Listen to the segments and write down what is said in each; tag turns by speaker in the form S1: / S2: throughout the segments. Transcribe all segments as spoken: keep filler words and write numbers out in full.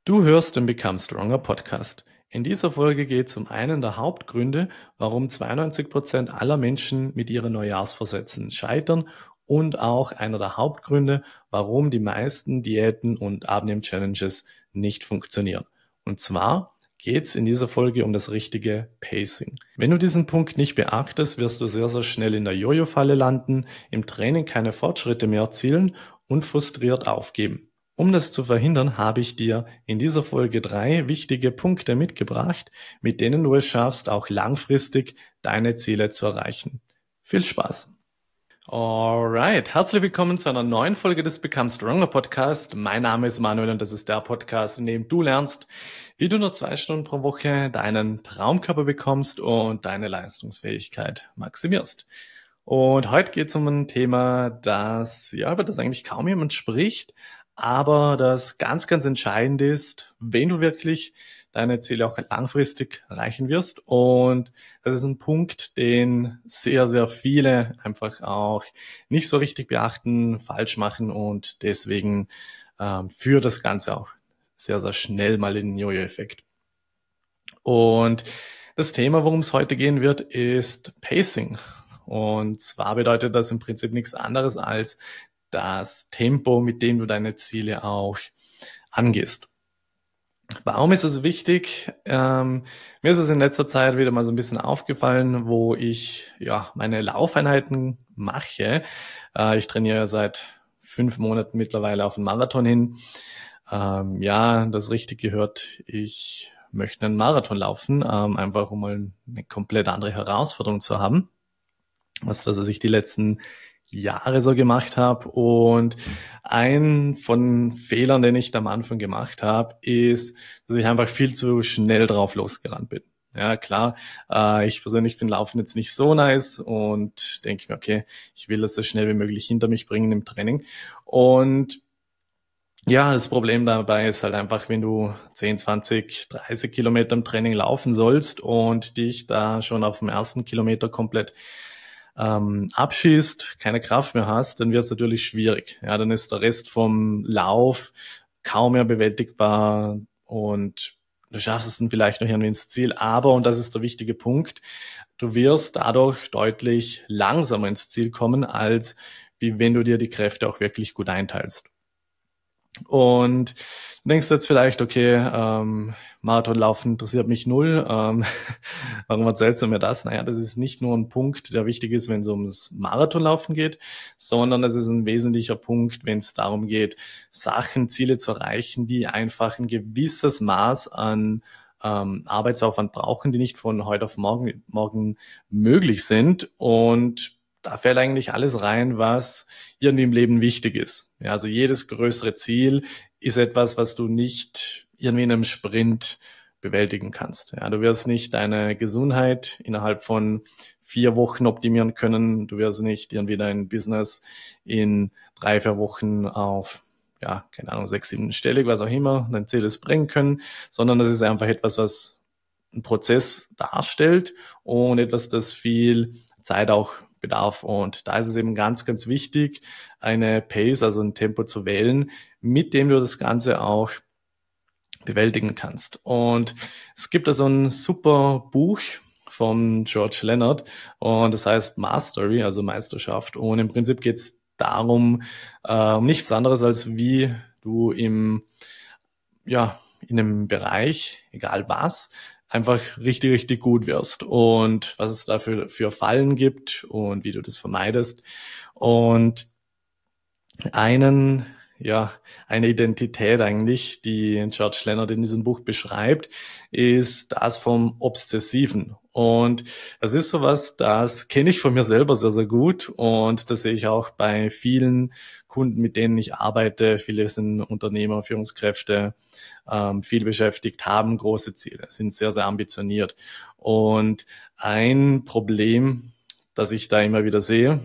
S1: Du hörst den Become Stronger Podcast. In dieser Folge geht es um einen der Hauptgründe, warum zweiundneunzig Prozent aller Menschen mit ihren Neujahrsvorsätzen scheitern und auch einer der Hauptgründe, warum die meisten Diäten und Abnehm-Challenges nicht funktionieren. Und zwar geht es in dieser Folge um das richtige Pacing. Wenn du diesen Punkt nicht beachtest, wirst du sehr, sehr schnell in der Jojo-Falle landen, im Training keine Fortschritte mehr erzielen und frustriert aufgeben. Um das zu verhindern, habe ich dir in dieser Folge drei wichtige Punkte mitgebracht, mit denen du es schaffst, auch langfristig deine Ziele zu erreichen. Viel Spaß! Alright, herzlich willkommen zu einer neuen Folge des Become Stronger Podcast. Mein Name ist Manuel und das ist der Podcast, in dem du lernst, wie du nur zwei Stunden pro Woche deinen Traumkörper bekommst und deine Leistungsfähigkeit maximierst. Und heute geht es um ein Thema, das, ja, über das eigentlich kaum jemand spricht, aber das ganz, ganz entscheidend ist, wenn du wirklich deine Ziele auch langfristig erreichen wirst. Und das ist ein Punkt, den sehr, sehr viele einfach auch nicht so richtig beachten, falsch machen und deswegen ähm, führt das Ganze auch sehr, sehr schnell mal in den Jojo-Effekt. Und das Thema, worum es heute gehen wird, ist Pacing. Und zwar bedeutet das im Prinzip nichts anderes als das Tempo, mit dem du deine Ziele auch angehst. Warum ist es wichtig? Ähm, mir ist es in letzter Zeit wieder mal so ein bisschen aufgefallen, wo ich ja meine Laufeinheiten mache. Äh, ich trainiere ja seit fünf Monaten mittlerweile auf einen Marathon hin. Ähm, ja, das richtig gehört. Ich möchte einen Marathon laufen, ähm, einfach um mal eine komplett andere Herausforderung zu haben, was das, was ich die letzten Jahre so gemacht habe. Und ein von Fehlern, den ich da am Anfang gemacht habe, ist, dass ich einfach viel zu schnell drauf losgerannt bin. Ja, klar, äh, ich persönlich finde Laufen jetzt nicht so nice und denke mir, okay, ich will das so schnell wie möglich hinter mich bringen im Training. Und ja, das Problem dabei ist halt einfach, wenn du zehn, zwanzig, dreißig Kilometer im Training laufen sollst und dich da schon auf dem ersten Kilometer komplett ähm, abschießt, keine Kraft mehr hast, dann wird es natürlich schwierig. Ja, dann ist der Rest vom Lauf kaum mehr bewältigbar und du schaffst es dann vielleicht noch irgendwie ins Ziel. Aber, und das ist der wichtige Punkt, du wirst dadurch deutlich langsamer ins Ziel kommen, als wie wenn du dir die Kräfte auch wirklich gut einteilst. Und du denkst jetzt vielleicht, okay, ähm, Marathonlaufen interessiert mich null. Ähm, warum erzählst du mir das? Naja, das ist nicht nur ein Punkt, der wichtig ist, wenn es ums Marathonlaufen geht, sondern es ist ein wesentlicher Punkt, wenn es darum geht, Sachen, Ziele zu erreichen, die einfach ein gewisses Maß an ähm, Arbeitsaufwand brauchen, die nicht von heute auf morgen, morgen möglich sind. Und da fällt eigentlich alles rein, was irgendwie im Leben wichtig ist. Ja, also jedes größere Ziel ist etwas, was du nicht irgendwie in einem Sprint bewältigen kannst. Ja, du wirst nicht deine Gesundheit innerhalb von vier Wochen optimieren können. Du wirst nicht irgendwie dein Business in drei, vier Wochen auf, ja, keine Ahnung, sechs, sieben stellig, was auch immer, dein Ziel ist bringen können, sondern das ist einfach etwas, was einen Prozess darstellt und etwas, das viel Zeit auch bedarf. Und da ist es eben ganz, ganz wichtig, eine Pace, also ein Tempo zu wählen, mit dem du das Ganze auch bewältigen kannst. Und es gibt da so ein super Buch von George Leonard und das heißt Mastery, also Meisterschaft. Und im Prinzip geht es darum, äh, um nichts anderes, als wie du im, ja, in einem Bereich, egal was, einfach richtig, richtig gut wirst und was es da für, für Fallen gibt und wie du das vermeidest. Und einen, ja, eine Identität eigentlich, die George Leonard in diesem Buch beschreibt, ist das vom Obsessiven. Und das ist sowas, das kenne ich von mir selber sehr, sehr gut. Und das sehe ich auch bei vielen Kunden, mit denen ich arbeite. Viele sind Unternehmer, Führungskräfte, ähm, viel beschäftigt, haben große Ziele, sind sehr, sehr ambitioniert. Und ein Problem, das ich da immer wieder sehe,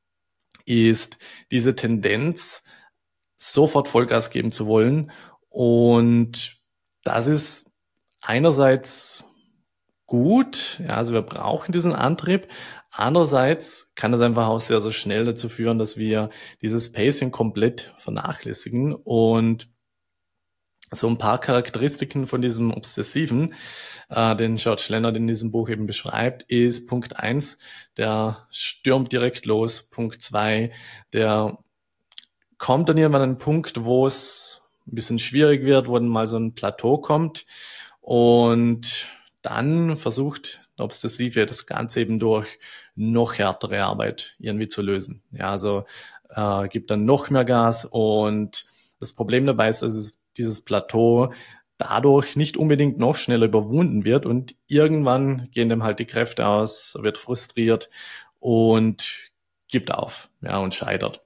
S1: ist diese Tendenz, sofort Vollgas geben zu wollen. Und das ist einerseits gut, ja, also wir brauchen diesen Antrieb. Andererseits kann das einfach auch sehr, sehr schnell dazu führen, dass wir dieses Pacing komplett vernachlässigen und so ein paar Charakteristiken von diesem Obsessiven, äh, den George Leonard in diesem Buch eben beschreibt, ist Punkt eins, der stürmt direkt los. Punkt zwei, der kommt dann irgendwann an einen Punkt, wo es ein bisschen schwierig wird, wo dann mal so ein Plateau kommt und dann versucht der Obsessive das Ganze eben durch noch härtere Arbeit irgendwie zu lösen. Ja, also äh, gibt dann noch mehr Gas und das Problem dabei ist, dass es dieses Plateau dadurch nicht unbedingt noch schneller überwunden wird und irgendwann gehen dem halt die Kräfte aus, wird frustriert und gibt auf, ja, und scheitert.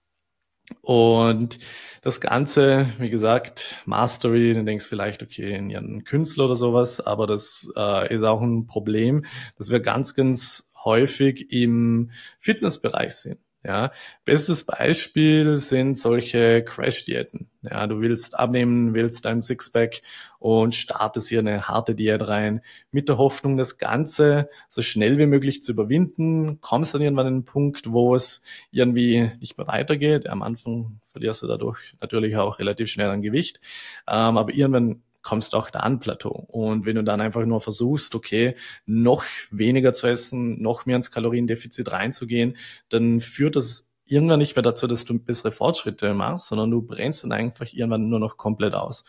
S1: Und das Ganze, wie gesagt, Mastery, dann denkst du vielleicht, okay, in ihren Künstler oder sowas, aber das äh, ist auch ein Problem, das wir ganz, ganz häufig im Fitnessbereich sehen. Ja, bestes Beispiel sind solche Crash-Diäten. Ja, du willst abnehmen, willst dein Sixpack und startest hier eine harte Diät rein, mit der Hoffnung, das Ganze so schnell wie möglich zu überwinden, kommst dann irgendwann an einen Punkt, wo es irgendwie nicht mehr weitergeht. Am Anfang verlierst du dadurch natürlich auch relativ schnell an Gewicht, ähm, aber irgendwann kommst du auch da an Plateau. Und wenn du dann einfach nur versuchst, okay, noch weniger zu essen, noch mehr ins Kaloriendefizit reinzugehen, dann führt das irgendwann nicht mehr dazu, dass du bessere Fortschritte machst, sondern du brennst dann einfach irgendwann nur noch komplett aus.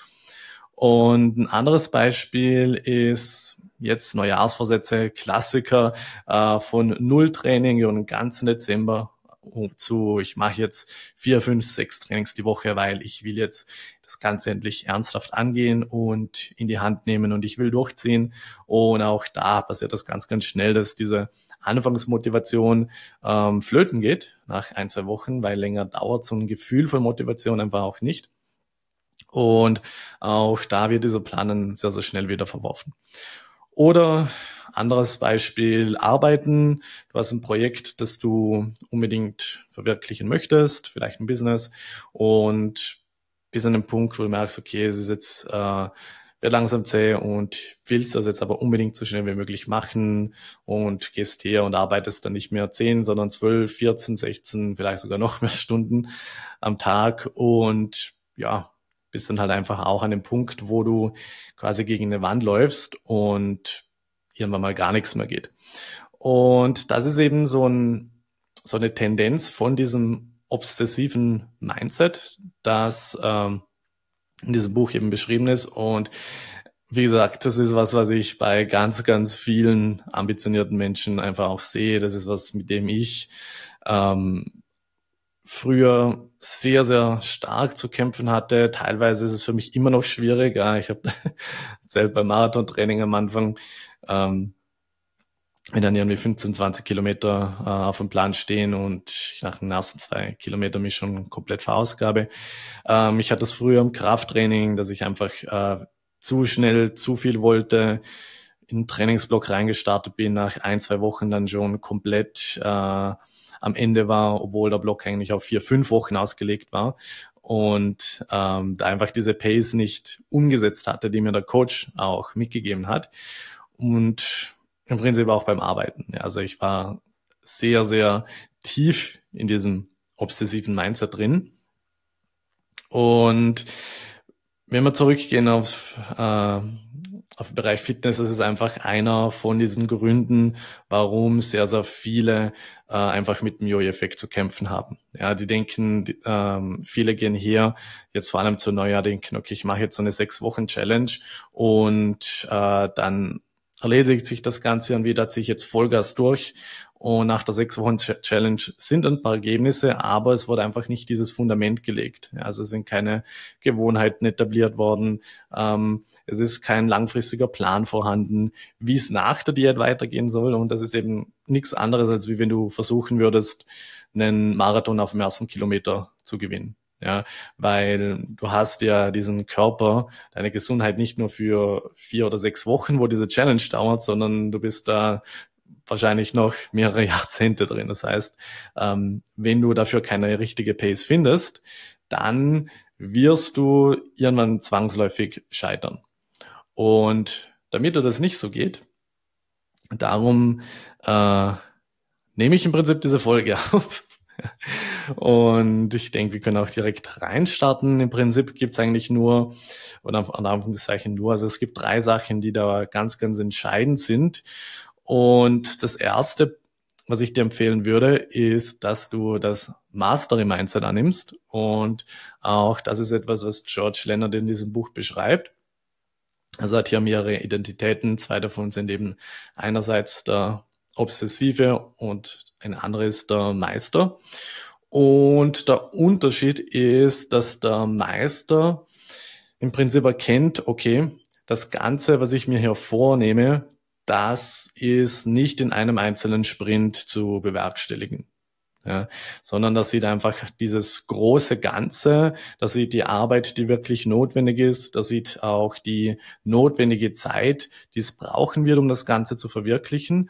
S1: Und ein anderes Beispiel ist jetzt Neujahrsvorsätze, Klassiker äh, von Null-Training und ganzen Dezember zu, ich mache jetzt vier, fünf, sechs Trainings die Woche, weil ich will jetzt das Ganze endlich ernsthaft angehen und in die Hand nehmen und ich will durchziehen. Und auch da passiert das ganz, ganz schnell, dass diese Anfangsmotivation ähm, flöten geht nach ein, zwei Wochen, weil länger dauert so ein Gefühl von Motivation einfach auch nicht. Und auch da wird dieser Plan dann sehr, sehr schnell wieder verworfen. Oder anderes Beispiel, Arbeiten. Du hast ein Projekt, das du unbedingt verwirklichen möchtest, vielleicht ein Business, und bis an den Punkt, wo du merkst, okay, es ist jetzt äh, wird langsam zäh und willst das jetzt aber unbedingt so schnell wie möglich machen und gehst her und arbeitest dann nicht mehr zehn, sondern zwölf, vierzehn, sechzehn, vielleicht sogar noch mehr Stunden am Tag und ja, bist dann halt einfach auch an dem Punkt, wo du quasi gegen eine Wand läufst und irgendwann mal gar nichts mehr geht. Und das ist eben so, ein, so eine Tendenz von diesem obsessiven Mindset, das ähm, in diesem Buch eben beschrieben ist. Und wie gesagt, das ist was, was ich bei ganz, ganz vielen ambitionierten Menschen einfach auch sehe. Das ist was, mit dem ich ähm, früher sehr, sehr stark zu kämpfen hatte. Teilweise ist es für mich immer noch schwierig. Ja, ich habe selbst beim Marathontraining am Anfang, ähm, wenn dann irgendwie fünfzehn, zwanzig Kilometer äh, auf dem Plan stehen und ich nach den ersten zwei Kilometern mich schon komplett verausgabe. Ähm, ich hatte es früher im Krafttraining, dass ich einfach äh, zu schnell, zu viel wollte, in den Trainingsblock reingestartet bin, nach ein, zwei Wochen dann schon komplett äh, am Ende war, obwohl der Block eigentlich auf vier, fünf Wochen ausgelegt war und ähm, da einfach diese Pace nicht umgesetzt hatte, die mir der Coach auch mitgegeben hat. Und im Prinzip auch beim Arbeiten. Ja, also ich war sehr, sehr tief in diesem obsessiven Mindset drin. Und wenn wir zurückgehen auf, äh, auf den Bereich Fitness, das ist einfach einer von diesen Gründen, warum sehr, sehr viele äh, einfach mit dem Jojo-Effekt zu kämpfen haben. Ja, die denken, die, ähm, viele gehen her, jetzt vor allem zu Neujahr, denken, okay, ich mache jetzt so eine sechs-Wochen-Challenge und äh, dann erledigt sich das Ganze und wieder ziehe ich jetzt Vollgas durch. Und nach der sechs Wochen Challenge sind ein paar Ergebnisse, aber es wurde einfach nicht dieses Fundament gelegt. Ja, also es sind keine Gewohnheiten etabliert worden. Ähm, es ist kein langfristiger Plan vorhanden, wie es nach der Diät weitergehen soll. Und das ist eben nichts anderes, als wie wenn du versuchen würdest, einen Marathon auf dem ersten Kilometer zu gewinnen. Ja, weil du hast ja diesen Körper, deine Gesundheit nicht nur für vier oder sechs Wochen, wo diese Challenge dauert, sondern du bist da wahrscheinlich noch mehrere Jahrzehnte drin. Das heißt, ähm, wenn du dafür keine richtige Pace findest, dann wirst du irgendwann zwangsläufig scheitern. Und damit dir das nicht so geht, darum äh, nehme ich im Prinzip diese Folge auf, Und ich denke, wir können auch direkt reinstarten. Im Prinzip gibt es eigentlich nur, oder an Anführungszeichen nur, also es gibt drei Sachen, die da ganz, ganz entscheidend sind. Und das erste, was ich dir empfehlen würde, ist, dass du das Mastery Mindset annimmst. Und auch das ist etwas, was George Leonard in diesem Buch beschreibt. Also er hat hier mehrere Identitäten. Zwei davon sind eben einerseits der Obsessive und ein anderer ist der Meister. Und der Unterschied ist, dass der Meister im Prinzip erkennt, okay, das Ganze, was ich mir hier vornehme, das ist nicht in einem einzelnen Sprint zu bewerkstelligen. Ja, sondern das sieht einfach dieses große Ganze, das sieht die Arbeit, die wirklich notwendig ist, das sieht auch die notwendige Zeit, die es brauchen wird, um das Ganze zu verwirklichen.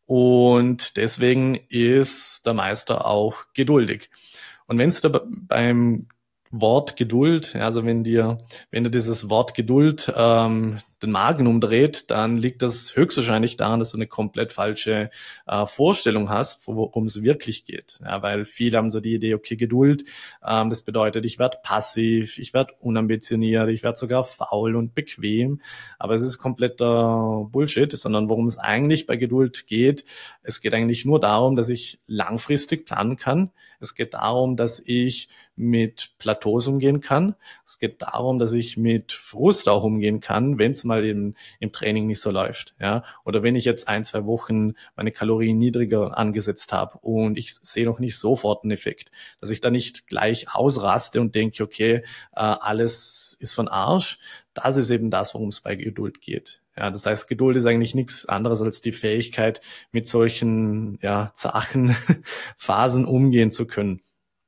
S1: Und deswegen ist der Meister auch geduldig. Und wenn es da beim Wort Geduld, also wenn dir, wenn dir dieses Wort Geduld ähm, den Magen umdreht, dann liegt das höchstwahrscheinlich daran, dass du eine komplett falsche äh, Vorstellung hast, worum es wirklich geht. Ja, weil viele haben so die Idee, okay, Geduld, ähm, das bedeutet, ich werde passiv, ich werde unambitioniert, ich werde sogar faul und bequem. Aber es ist kompletter Bullshit, sondern worum es eigentlich bei Geduld geht, es geht eigentlich nur darum, dass ich langfristig planen kann. Es geht darum, dass ich mit Plateaus umgehen kann. Es geht darum, dass ich mit Frust auch umgehen kann, wenn es mal im, im Training nicht so läuft. Ja? Oder wenn ich jetzt ein, zwei Wochen meine Kalorien niedriger angesetzt habe und ich sehe noch nicht sofort einen Effekt, dass ich da nicht gleich ausraste und denke, okay, äh, alles ist von Arsch. Das ist eben das, worum es bei Geduld geht. Ja, das heißt, Geduld ist eigentlich nichts anderes als die Fähigkeit, mit solchen ja, zachen Phasen umgehen zu können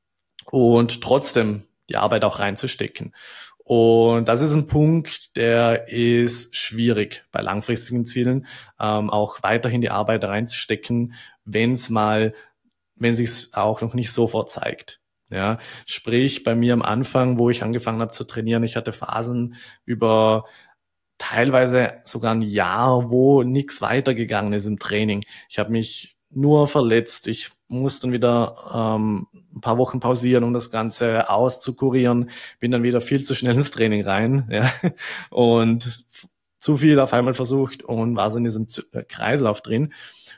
S1: und trotzdem die Arbeit auch reinzustecken. Und das ist ein Punkt, der ist schwierig bei langfristigen Zielen, ähm, auch weiterhin die Arbeit reinzustecken, wenn es mal, wenn sich's auch noch nicht sofort zeigt. Ja, sprich bei mir am Anfang, wo ich angefangen habe zu trainieren, ich hatte Phasen über teilweise sogar ein Jahr, wo nichts weitergegangen ist im Training. Ich habe mich nur verletzt. Ich musste dann wieder ähm, ein paar Wochen pausieren, um das Ganze auszukurieren. Bin dann wieder viel zu schnell ins Training rein, ja, und zu viel auf einmal versucht und war so in diesem Kreislauf drin.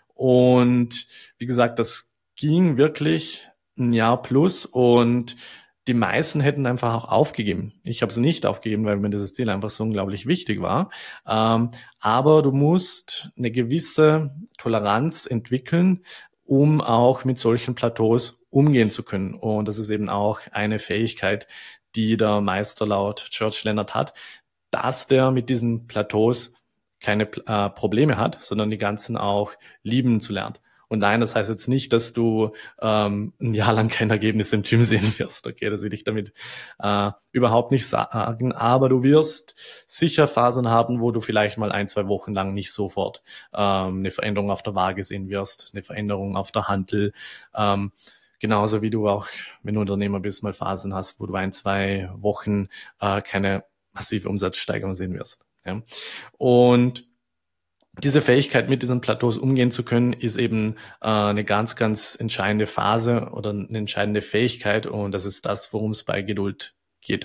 S1: Und wie gesagt, das ging wirklich ein Jahr plus und die meisten hätten einfach auch aufgegeben. Ich habe es nicht aufgegeben, weil mir dieses Ziel einfach so unglaublich wichtig war. Ähm, aber du musst eine gewisse Toleranz entwickeln, um auch mit solchen Plateaus umgehen zu können. Und das ist eben auch eine Fähigkeit, die der Meister laut George Leonard hat, dass der mit diesen Plateaus keine äh, Probleme hat, sondern die ganzen auch lieben zu lernen. Und nein, das heißt jetzt nicht, dass du ähm, ein Jahr lang kein Ergebnis im Gym sehen wirst. Okay, das will ich damit äh, überhaupt nicht sagen. Aber du wirst sicher Phasen haben, wo du vielleicht mal ein, zwei Wochen lang nicht sofort ähm, eine Veränderung auf der Waage sehen wirst, eine Veränderung auf der Hantel. Ähm, genauso wie du auch, wenn du Unternehmer bist, mal Phasen hast, wo du ein, zwei Wochen äh, keine massive Umsatzsteigerung sehen wirst. Ja? Und diese Fähigkeit, mit diesen Plateaus umgehen zu können, ist eben äh, eine ganz, ganz entscheidende Phase oder eine entscheidende Fähigkeit und das ist das, worum es bei Geduld geht.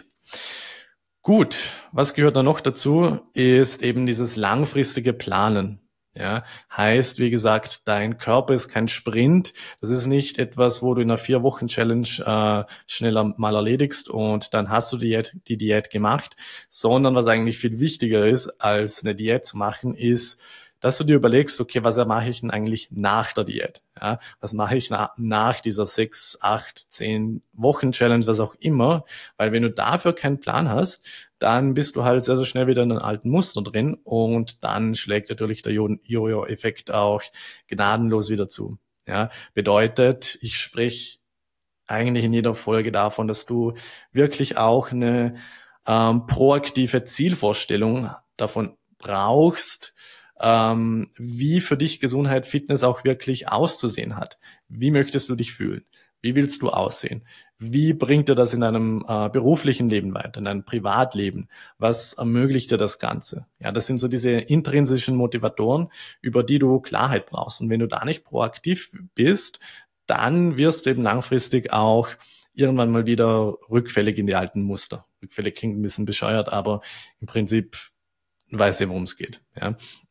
S1: Gut, was gehört da noch dazu, ist eben dieses langfristige Planen. Ja, heißt, wie gesagt, dein Körper ist kein Sprint. Das ist nicht etwas, wo du in einer Vier-Wochen-Challenge äh, schneller mal erledigst und dann hast du die Diät, die Diät gemacht, sondern was eigentlich viel wichtiger ist, als eine Diät zu machen, ist, dass du dir überlegst, okay, was mache ich denn eigentlich nach der Diät? Ja, was mache ich na, nach dieser sechs, acht, zehn Wochen Challenge, was auch immer? Weil wenn du dafür keinen Plan hast, dann bist du halt sehr, sehr schnell wieder in einem alten Muster drin und dann schlägt natürlich der Jojo-Effekt auch gnadenlos wieder zu. Ja, bedeutet, ich spreche eigentlich in jeder Folge davon, dass du wirklich auch eine ähm, proaktive Zielvorstellung davon brauchst, ähm, wie für dich Gesundheit, Fitness auch wirklich auszusehen hat. Wie möchtest du dich fühlen? Wie willst du aussehen? Wie bringt dir das in deinem äh, beruflichen Leben weiter, in deinem Privatleben? Was ermöglicht dir das Ganze? Ja, das sind so diese intrinsischen Motivatoren, über die du Klarheit brauchst. Und wenn du da nicht proaktiv bist, dann wirst du eben langfristig auch irgendwann mal wieder rückfällig in die alten Muster. Rückfällig klingt ein bisschen bescheuert, aber im Prinzip weiß ihr, worum es geht. Ja.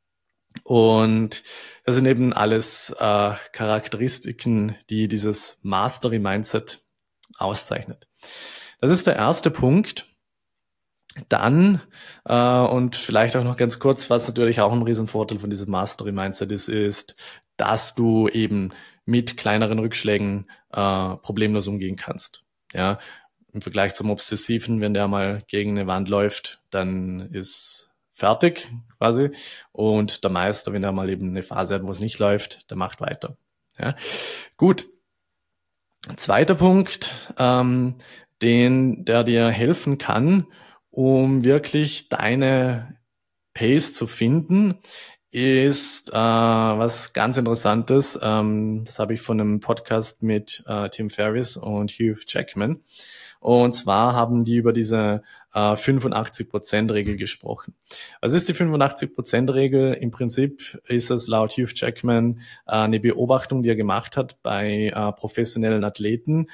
S1: Und das sind eben alles äh, Charakteristiken, die dieses Mastery-Mindset auszeichnet. Das ist der erste Punkt. Dann, äh, und vielleicht auch noch ganz kurz, was natürlich auch ein Riesenvorteil von diesem Mastery-Mindset ist, ist, dass du eben mit kleineren Rückschlägen äh, problemlos umgehen kannst. Ja, im Vergleich zum Obsessiven, wenn der mal gegen eine Wand läuft, dann ist fertig quasi. Und der Meister, wenn er mal eben eine Phase hat, wo es nicht läuft, der macht weiter. Ja, gut. Zweiter Punkt, ähm, den, der dir helfen kann, um wirklich deine Pace zu finden, ist äh, was ganz Interessantes. Ähm, das habe ich von einem Podcast mit äh, Tim Ferriss und Hugh Jackman. Und zwar haben die über diese äh, fünfundachtzig Prozent Regel gesprochen. Was ist die fünfundachtzig Prozent Regel? Im Prinzip ist es laut Hugh Jackman äh, eine Beobachtung, die er gemacht hat bei äh, professionellen Athleten,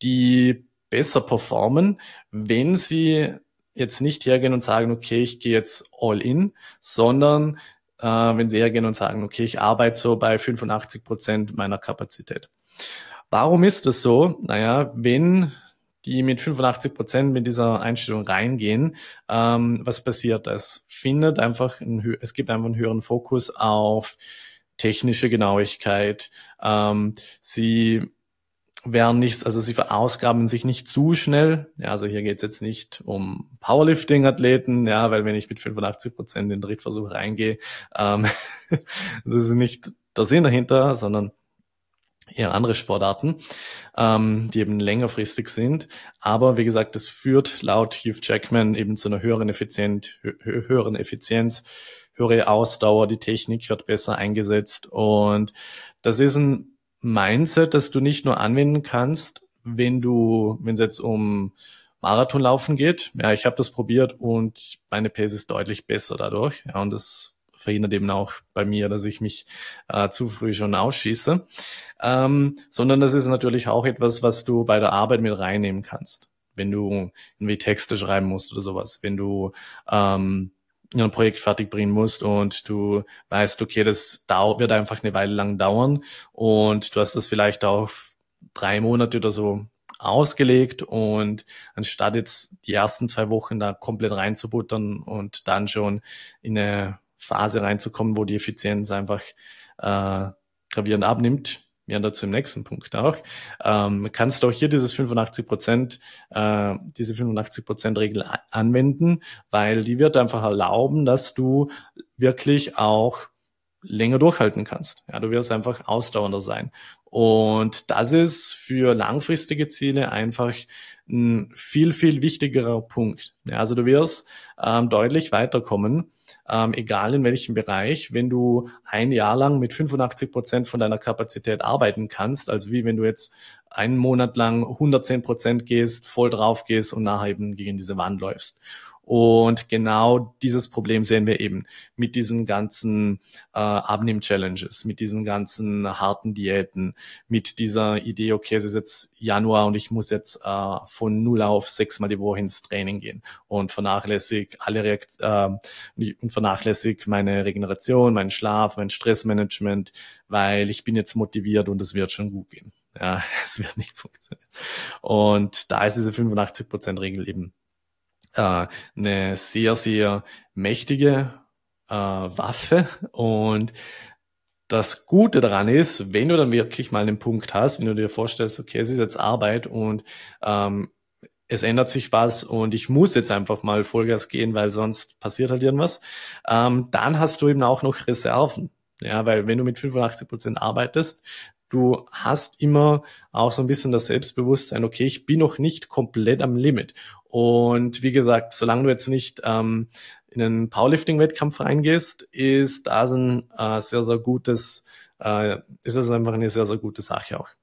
S1: die besser performen, wenn sie jetzt nicht hergehen und sagen, okay, ich gehe jetzt all in, sondern äh, wenn sie hergehen und sagen, okay, ich arbeite so bei fünfundachtzig Prozent meiner Kapazität. Warum ist das so? Naja, wenn die mit fünfundachtzig Prozent mit dieser Einstellung reingehen, ähm, was passiert? Es findet einfach, ein, es gibt einfach einen höheren Fokus auf technische Genauigkeit. Ähm, sie werden nicht, also sie verausgaben sich nicht zu schnell. Ja, also hier geht es jetzt nicht um Powerlifting-Athleten, ja, weil wenn ich mit fünfundachtzig Prozent in den Drittversuch reingehe, ähm, das ist nicht der Sinn dahinter, sondern eher andere Sportarten, ähm, die eben längerfristig sind. Aber wie gesagt, das führt laut Hugh Jackman eben zu einer höheren Effizienz, hö höheren Effizienz, höhere Ausdauer, die Technik wird besser eingesetzt. Und das ist ein Mindset, das du nicht nur anwenden kannst, wenn du, wenn es jetzt um Marathonlaufen geht. Ja, ich habe das probiert und meine Pace ist deutlich besser dadurch. Ja, und das verhindert eben auch bei mir, dass ich mich äh, zu früh schon ausschieße. Ähm, sondern das ist natürlich auch etwas, was du bei der Arbeit mit reinnehmen kannst. Wenn du irgendwie Texte schreiben musst oder sowas, wenn du ähm, ein Projekt fertig bringen musst und du weißt, okay, das dau- wird einfach eine Weile lang dauern und du hast das vielleicht auf drei Monate oder so ausgelegt und anstatt jetzt die ersten zwei Wochen da komplett reinzubuttern und dann schon in eine Phase reinzukommen, wo die Effizienz einfach äh, gravierend abnimmt, ja, dazu im nächsten Punkt auch, ähm, kannst du auch hier dieses fünfundachtzig Prozent, äh, diese fünfundachtzig Prozent Regel anwenden, weil die wird einfach erlauben, dass du wirklich auch länger durchhalten kannst. Ja, du wirst einfach ausdauernder sein. Und das ist für langfristige Ziele einfach ein viel, viel wichtigerer Punkt. Ja, also du wirst ähm, deutlich weiterkommen, ähm, egal in welchem Bereich, wenn du ein Jahr lang mit fünfundachtzig Prozent von deiner Kapazität arbeiten kannst, also wie wenn du jetzt einen Monat lang hundertzehn Prozent gehst, voll drauf gehst und nachher eben gegen diese Wand läufst. Und genau dieses Problem sehen wir eben mit diesen ganzen äh, Abnehm-Challenges, mit diesen ganzen harten Diäten, mit dieser Idee, okay, es ist jetzt Januar und ich muss jetzt äh, von null auf sechsmal die Woche ins Training gehen und vernachlässig alle Reakt äh, und vernachlässig meine Regeneration, meinen Schlaf, mein Stressmanagement, weil ich bin jetzt motiviert und es wird schon gut gehen. Ja, es wird nicht funktionieren. Und da ist diese fünfundachtzig Prozent Regel eben äh, eine sehr, sehr mächtige äh, Waffe. Und das Gute daran ist, wenn du dann wirklich mal einen Punkt hast, wenn du dir vorstellst, okay, es ist jetzt Arbeit und ähm, es ändert sich was und ich muss jetzt einfach mal Vollgas gehen, weil sonst passiert halt irgendwas, ähm, dann hast du eben auch noch Reserven. Ja, weil wenn du mit fünfundachtzig Prozent arbeitest, du hast immer auch so ein bisschen das Selbstbewusstsein, okay, ich bin noch nicht komplett am Limit. Und wie gesagt, solange du jetzt nicht ähm, in einen Powerlifting-Wettkampf reingehst, ist das ein äh, sehr, sehr gutes, äh, ist das einfach eine sehr, sehr gute Sache auch.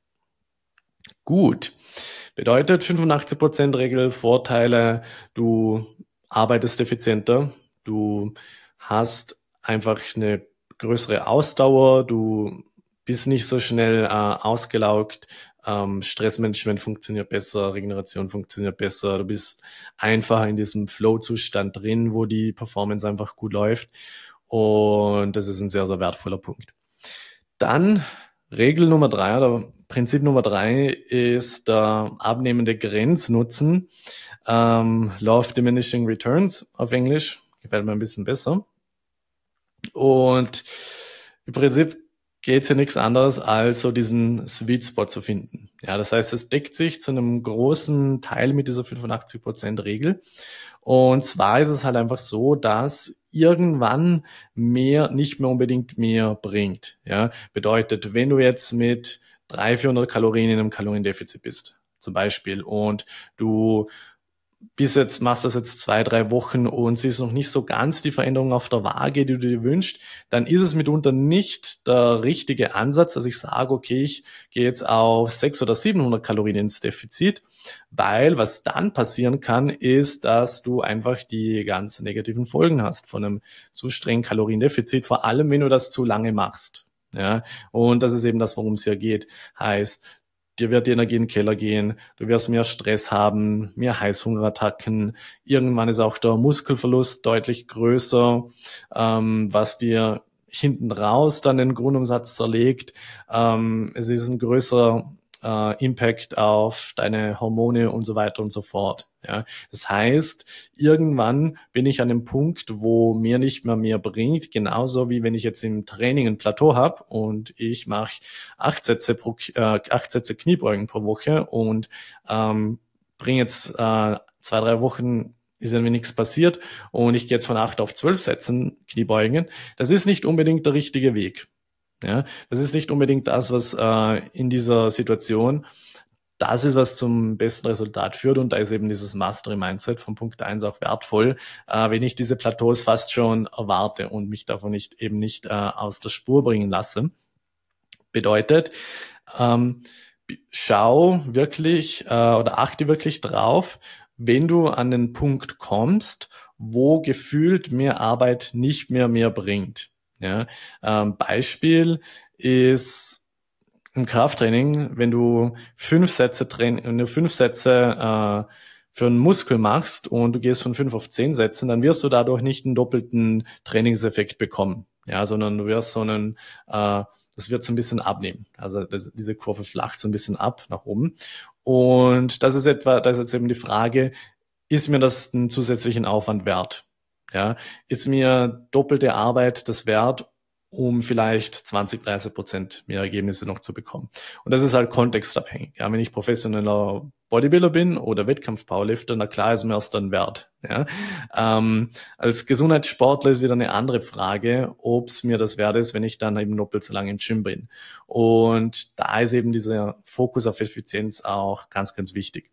S1: Gut. Bedeutet fünfundachtzig Prozent Regel, Vorteile, du arbeitest effizienter, du hast einfach eine größere Ausdauer, du bist nicht so schnell äh, ausgelaugt, ähm, Stressmanagement funktioniert besser, Regeneration funktioniert besser, du bist einfacher in diesem Flow-Zustand drin, wo die Performance einfach gut läuft, und das ist ein sehr, sehr wertvoller Punkt. Dann Regel Nummer drei oder Prinzip Nummer drei ist der abnehmende Grenznutzen. Ähm, Law of Diminishing Returns auf Englisch. Gefällt mir ein bisschen besser. Und im Prinzip geht es ja nichts anderes, als so diesen Sweet Spot zu finden. Ja, das heißt, es deckt sich zu einem großen Teil mit dieser fünfundachtzig Prozent Regel. Und zwar ist es halt einfach so, dass irgendwann mehr nicht mehr unbedingt mehr bringt. Ja, bedeutet, wenn du jetzt mit dreihundert, vierhundert Kalorien in einem Kaloriendefizit bist, zum Beispiel, und du bis jetzt machst das jetzt zwei, drei Wochen und siehst noch nicht so ganz die Veränderung auf der Waage, die du dir wünschst, dann ist es mitunter nicht der richtige Ansatz, dass ich sage, okay, ich gehe jetzt auf sechshundert oder siebenhundert Kalorien ins Defizit, weil was dann passieren kann, ist, dass du einfach die ganz negativen Folgen hast von einem zu strengen Kaloriendefizit, vor allem wenn du das zu lange machst. Ja, und das ist eben das, worum es hier geht. Heißt, dir wird die Energie in den Keller gehen, du wirst mehr Stress haben, mehr Heißhungerattacken. Irgendwann ist auch der Muskelverlust deutlich größer, ähm, was dir hinten raus dann den Grundumsatz zerlegt. Ähm, es ist ein größerer äh, Impact auf deine Hormone und so weiter und so fort. Ja, das heißt, irgendwann bin ich an dem Punkt, wo mir nicht mehr mehr bringt, genauso wie wenn ich jetzt im Training ein Plateau habe und ich mache acht Sätze pro äh, acht Sätze Kniebeugen pro Woche und ähm, bringe jetzt äh, zwei, drei Wochen, ist irgendwie nichts passiert und ich gehe jetzt von acht auf zwölf Sätzen Kniebeugen. Das ist nicht unbedingt der richtige Weg. Ja, das ist nicht unbedingt das, was äh, in dieser Situation das ist, was zum besten Resultat führt, und da ist eben dieses Mastery-Mindset von Punkt eins auch wertvoll, äh, wenn ich diese Plateaus fast schon erwarte und mich davon nicht eben nicht äh, aus der Spur bringen lasse. Bedeutet, ähm, schau wirklich äh, oder achte wirklich drauf, wenn du an den Punkt kommst, wo gefühlt mehr Arbeit nicht mehr mehr bringt. Ja, ähm, Beispiel ist im Krafttraining, wenn du fünf Sätze train wenn du fünf Sätze äh, für einen Muskel machst und du gehst von fünf auf zehn Sätzen, dann wirst du dadurch nicht einen doppelten Trainingseffekt bekommen, ja, sondern du wirst so einen, äh, das wird so ein bisschen abnehmen. Also das, diese Kurve flacht so ein bisschen ab nach oben. Und das ist etwa, das ist jetzt eben die Frage, ist mir das einen zusätzlichen Aufwand wert? Ja, ist mir doppelte Arbeit das wert, um vielleicht zwanzig, dreißig Prozent mehr Ergebnisse noch zu bekommen. Und das ist halt kontextabhängig. Ja, wenn ich professioneller Bodybuilder bin oder Wettkampf-Powerlifter, na klar ist mir das dann wert. Ja. Ähm, als Gesundheitssportler ist wieder eine andere Frage, ob es mir das wert ist, wenn ich dann eben doppelt so lange im Gym bin. Und da ist eben dieser Fokus auf Effizienz auch ganz, ganz wichtig.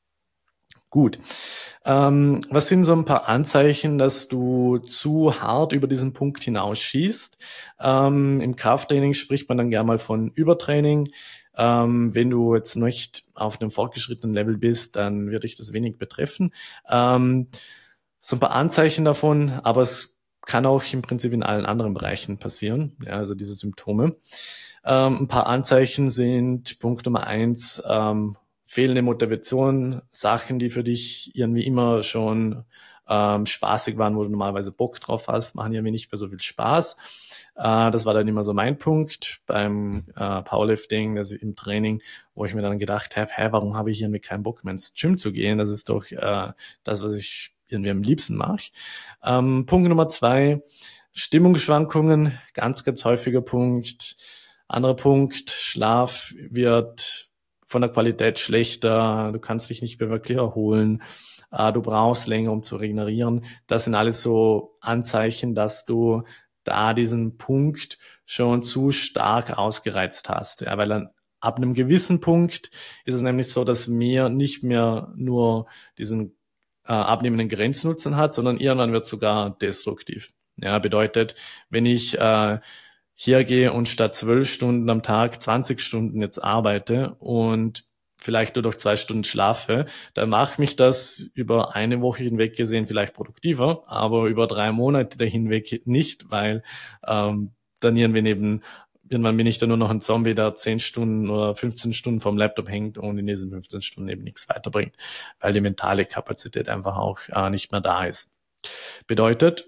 S1: Gut. Ähm, was sind so ein paar Anzeichen, dass du zu hart über diesen Punkt hinausschießt? Ähm, im Krafttraining spricht man dann gerne mal von Übertraining. Ähm, wenn du jetzt nicht auf einem fortgeschrittenen Level bist, dann wird dich das wenig betreffen. Ähm, so ein paar Anzeichen davon, aber es kann auch im Prinzip in allen anderen Bereichen passieren, ja, also diese Symptome. Ähm, ein paar Anzeichen sind Punkt Nummer eins, ähm, fehlende Motivation, Sachen, die für dich irgendwie immer schon ähm, spaßig waren, wo du normalerweise Bock drauf hast, machen irgendwie nicht mehr so viel Spaß. Äh, das war dann immer so mein Punkt beim äh, Powerlifting, also im Training, wo ich mir dann gedacht habe, hä, warum habe ich irgendwie keinen Bock mehr ins Gym zu gehen? Das ist doch äh, das, was ich irgendwie am liebsten mache. Ähm, Punkt Nummer zwei, Stimmungsschwankungen, ganz, ganz häufiger Punkt. Anderer Punkt, Schlaf wird von der Qualität schlechter, du kannst dich nicht mehr wirklich erholen, äh, du brauchst länger, um zu regenerieren. Das sind alles so Anzeichen, dass du da diesen Punkt schon zu stark ausgereizt hast. Ja, weil dann ab einem gewissen Punkt ist es nämlich so, dass mir nicht mehr nur diesen äh, abnehmenden Grenznutzen hat, sondern irgendwann wird es sogar destruktiv. Ja, bedeutet, wenn ich äh, hergehe und statt zwölf Stunden am Tag zwanzig Stunden jetzt arbeite und vielleicht nur noch zwei Stunden schlafe, dann macht mich das über eine Woche hinweg gesehen vielleicht produktiver, aber über drei Monate hinweg nicht, weil ähm, dann irgendwie neben irgendwann bin ich dann nur noch ein Zombie, der zehn Stunden oder fünfzehn Stunden vom Laptop hängt und in diesen fünfzehn Stunden eben nichts weiterbringt, weil die mentale Kapazität einfach auch äh, nicht mehr da ist. Bedeutet,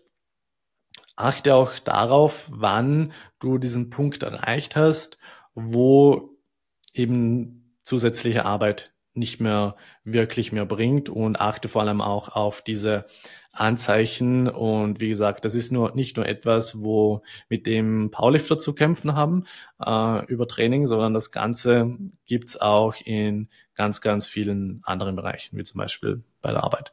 S1: achte auch darauf, wann du diesen Punkt erreicht hast, wo eben zusätzliche Arbeit nicht mehr wirklich mehr bringt, und achte vor allem auch auf diese Anzeichen. Und wie gesagt, das ist nur nicht nur etwas, wo mit dem Powerlifter zu kämpfen haben äh, über Training, sondern das Ganze gibt's auch in ganz, ganz vielen anderen Bereichen, wie zum Beispiel bei der Arbeit.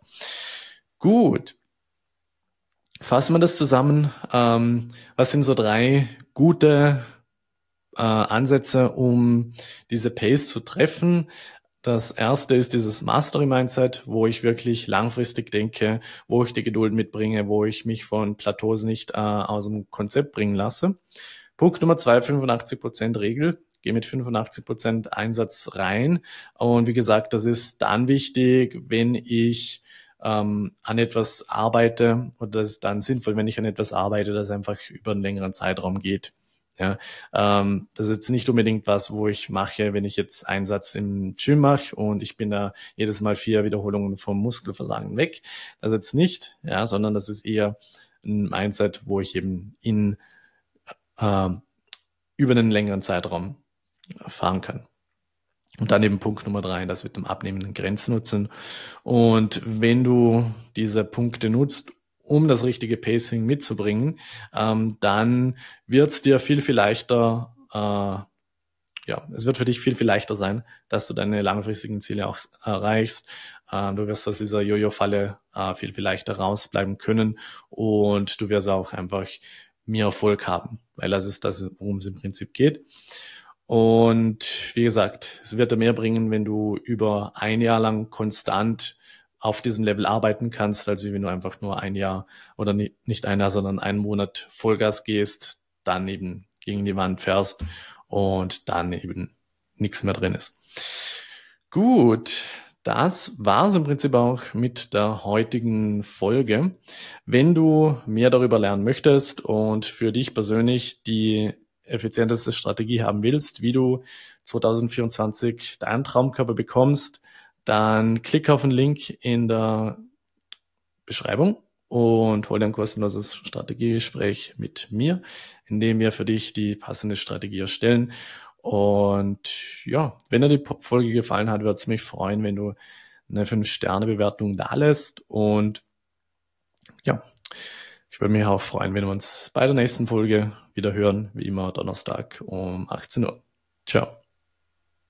S1: Gut. Fassen wir das zusammen. Ähm, was sind so drei gute äh, Ansätze, um diese Pace zu treffen? Das erste ist dieses Mastery-Mindset, wo ich wirklich langfristig denke, wo ich die Geduld mitbringe, wo ich mich von Plateaus nicht äh, aus dem Konzept bringen lasse. Punkt Nummer zwei, fünfundachtzig Prozent Regel. Gehe mit fünfundachtzig Prozent Einsatz rein. Und wie gesagt, das ist dann wichtig, wenn ich ähm, an etwas arbeite, oder das ist dann sinnvoll, wenn ich an etwas arbeite, das einfach über einen längeren Zeitraum geht. Ja, ähm, das ist jetzt nicht unbedingt was, wo ich mache, wenn ich jetzt Einsatz im Gym mache und ich bin da jedes Mal vier Wiederholungen vom Muskelversagen weg. Das ist jetzt nicht, ja, sondern das ist eher ein Mindset, wo ich eben in äh, über einen längeren Zeitraum fahren kann. Und dann eben Punkt Nummer drei, das mit dem Abnehmen Grenzen nutzen. Und wenn du diese Punkte nutzt, um das richtige Pacing mitzubringen, ähm, dann wird es dir viel, viel leichter, äh, ja, es wird für dich viel, viel leichter sein, dass du deine langfristigen Ziele auch erreichst. Äh, du wirst aus dieser Jojo-Falle äh, viel, viel leichter rausbleiben können, und du wirst auch einfach mehr Erfolg haben, weil das ist das, worum es im Prinzip geht. Und wie gesagt, es wird dir mehr bringen, wenn du über ein Jahr lang konstant auf diesem Level arbeiten kannst, als wenn du einfach nur ein Jahr oder nicht ein Jahr, sondern einen Monat Vollgas gehst, dann eben gegen die Wand fährst und dann eben nichts mehr drin ist. Gut, das war's im Prinzip auch mit der heutigen Folge. Wenn du mehr darüber lernen möchtest und für dich persönlich die effizienteste Strategie haben willst, wie du zwanzig vierundzwanzig deinen Traumkörper bekommst, dann klick auf den Link in der Beschreibung und hol dir ein kostenloses Strategiegespräch mit mir, in dem wir für dich die passende Strategie erstellen. Und ja, wenn dir die Folge gefallen hat, würde es mich freuen, wenn du eine fünf Sterne Bewertung da lässt. Und ja, ich würde mich auch freuen, wenn wir uns bei der nächsten Folge wieder hören, wie immer Donnerstag um achtzehn Uhr. Ciao.